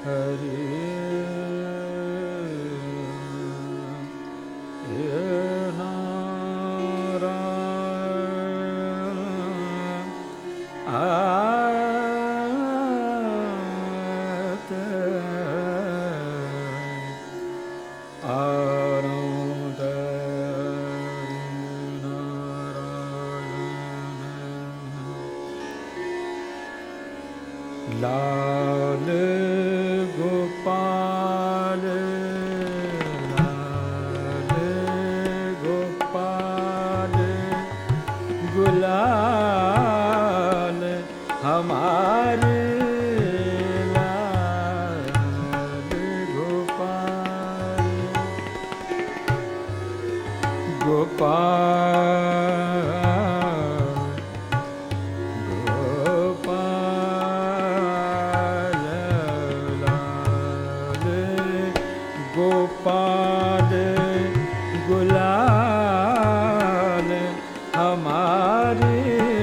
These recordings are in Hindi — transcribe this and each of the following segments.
लाल गोपाल लाल गोपाल गुलाल हमारे लाल गोपाल गोपाल गोपाल गुलाल हमारे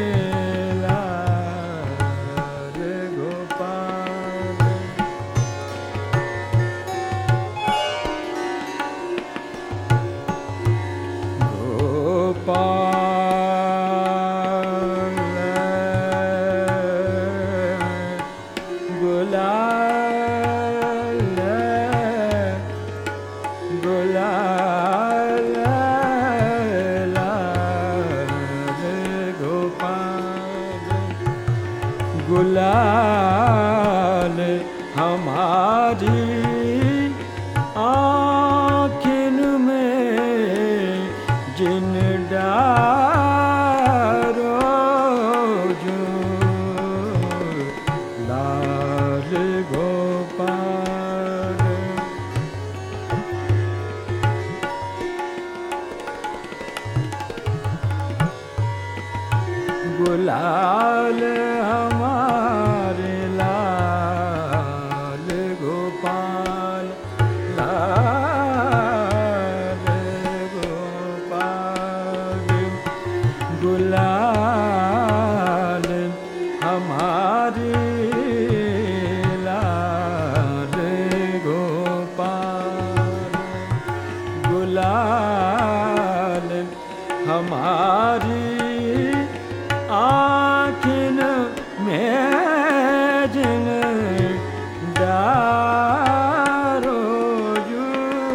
लाल गोपाल गोपाल गुलाल गुलाल गोपाल गुलाल हमारी आँखिन में जिन डारो जो लाल गोपाल गुलाल हमारे लाल गोपाल लाल गोपाल गुलाल हमारे लाल गोपाल गुलाल हमारी आँखिन में जिन डारो जो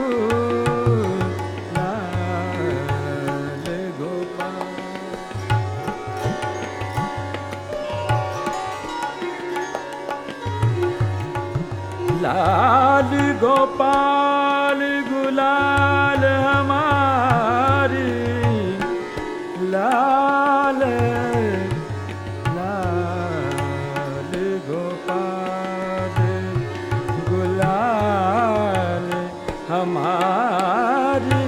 लाल गोपाल लाल गोपाल गुलाल हमारी लाल लाल गोपाल गुलाल हमारी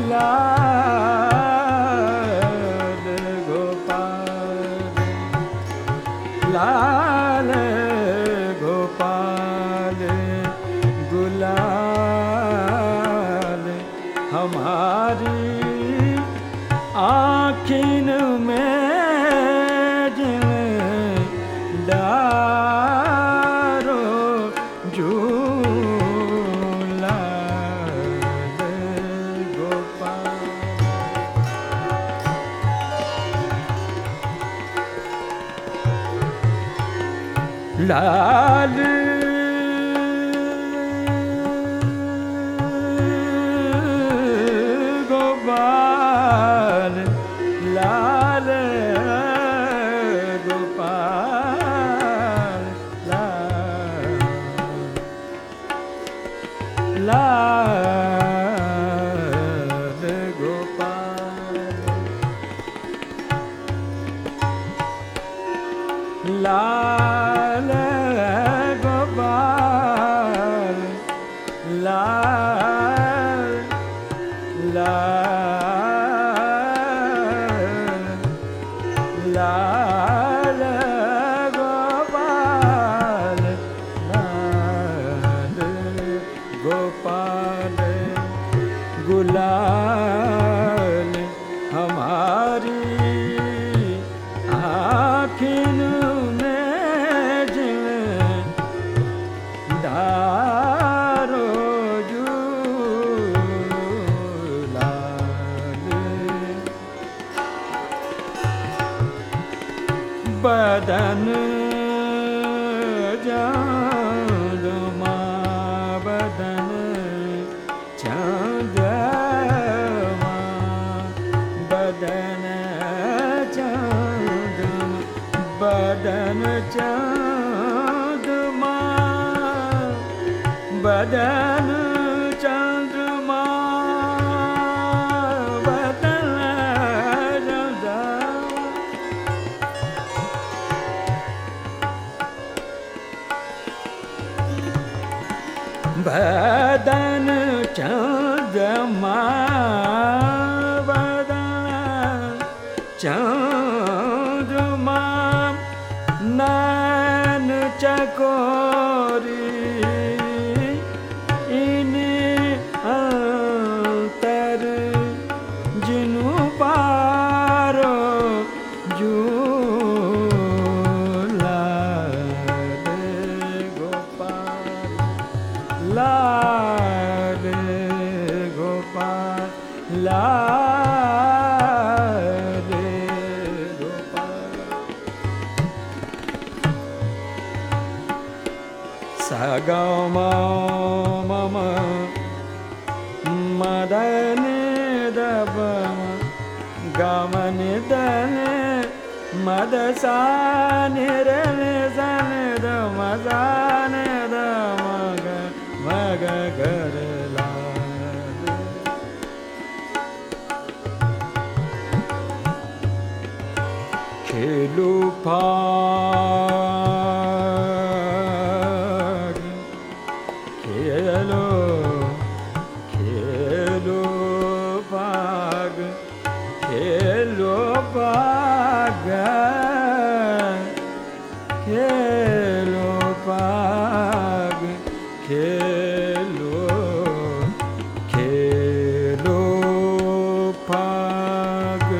लाल गोपाल लाल गोपाल गुलाल हमारी आँखिन में जिन डारो जो लाल गोपाल लाल गोपाल लाल गोपाल लाल गोपाल लाल गोपाल लाल लाल लाल गोपाल लाल गोपाल गुलाल हमारी आँखिन में जिन डारो बदन चंद्रमा बदन चंद्रमा बदन चंद्रमा बदन चंद्रमा बदन चंद्रमा बदन चंद्रमा बदन चंद्रमा नैन चकोरी इन अंतर जिनु पारो झूला रे गोपाल लाल गोपाल लाल गोपाल सगम मम मदन दब गमन दन मदसान रन सन द मसान द मग मग कर खेलू फाग खेलो खेलो फाग खेलो फाग खेलो फाग खेलो खेलो फाग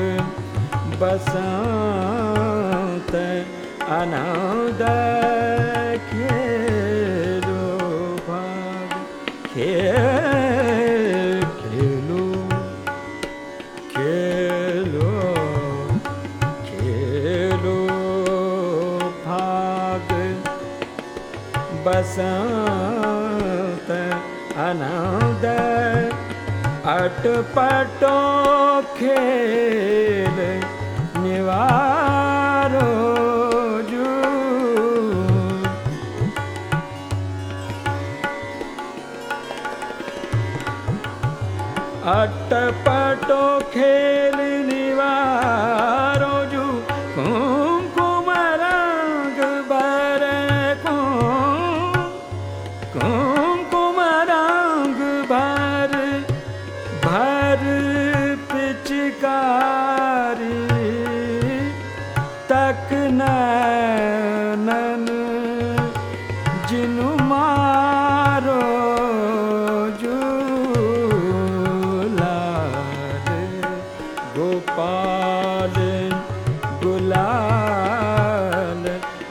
बसंत आनंद खेलो भाग खेलो खेलो खेलो भाग बसंत आनंद अटपटो खेल निवारो जू अटपटो खेल निवारो जू कुमकुम रंग भर कुमकुम रंग भर भर पिचकारी तक नैनन जिनु मारो झूला रे गोपाल गुलाल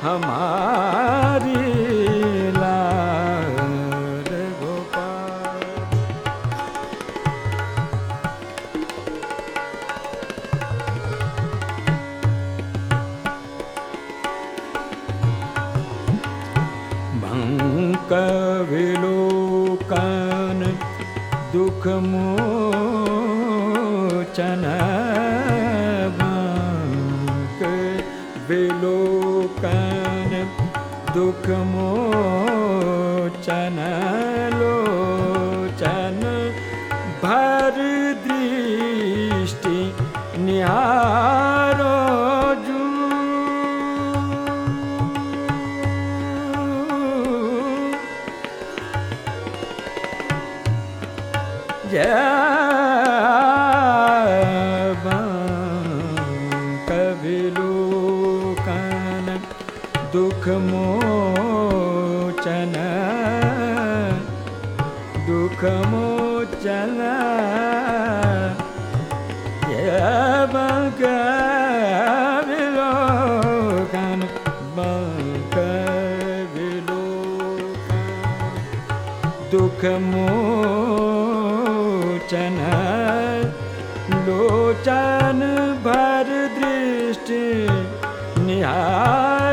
हमारी लाल गोपाल कविलोकन दुख मोचन विलोकन दुख मोचन लोचन भर दृष्टि निहारो जू कविलोकन दुख मोचन दुख मोचन कविलोकन दुख मोचन लोचन भर दृष्टि निहार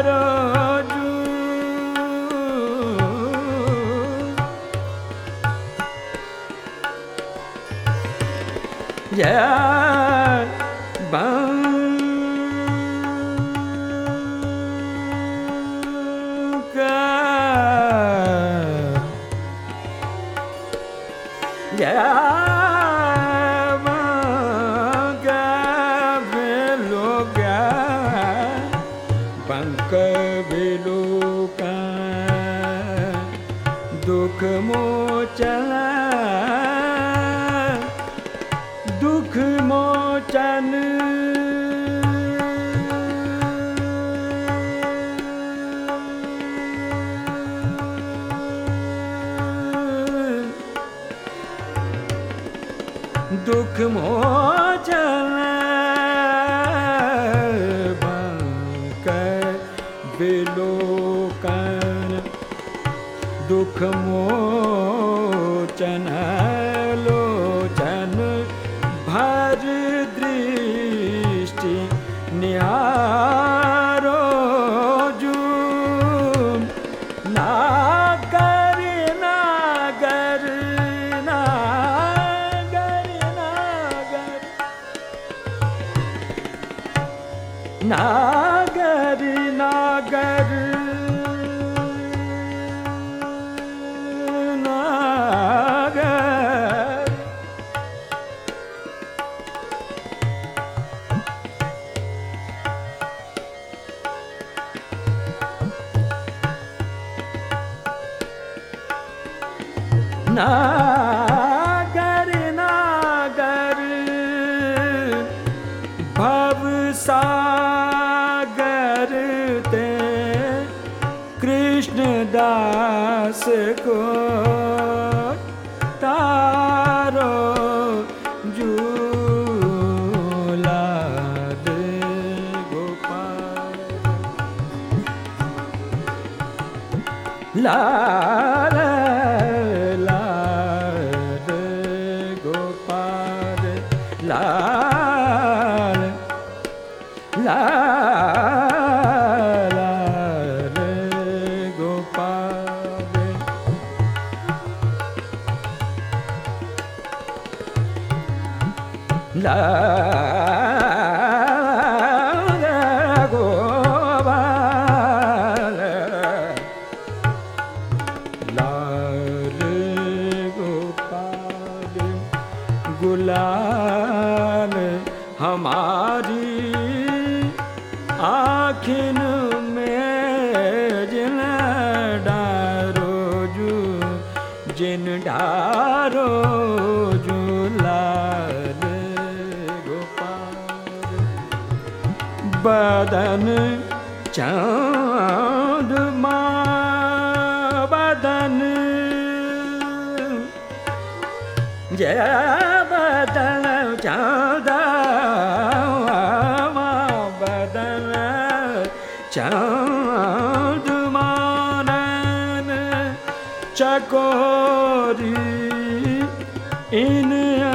जय दुख मोचन दुख मोचन दुख मोचन बंकर विलोकन दुख मोचन लोचन भर दृष्टि निहारो जूम नागर नागर नागर नागर नागर नागर नागर भव सागर ते कृष्ण दास को तारो झूला दे गोपाल लाल लाल लाल गोपाल लाल गोपाल लाल गोपाल गुलाल हमारी आँखिन में जिन डारो जू जिन डारो जू लाल गोपाल बदन चाँद बदन जय बदन चाँद बदन चाँद मानन चकोरी इन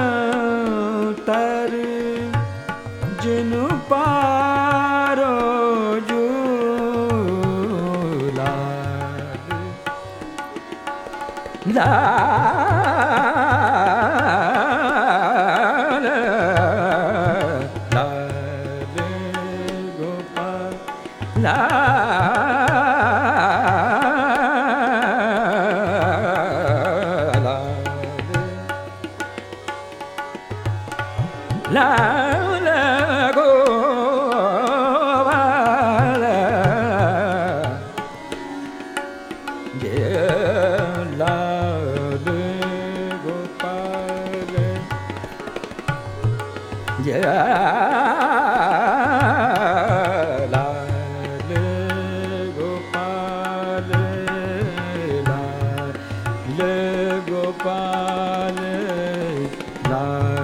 तर जिन पारो झूला लाल लाल गोपाल लाल लाल गोपाल जय लाल गोपाल जय लाल गोपाल लाल गोपाल लाल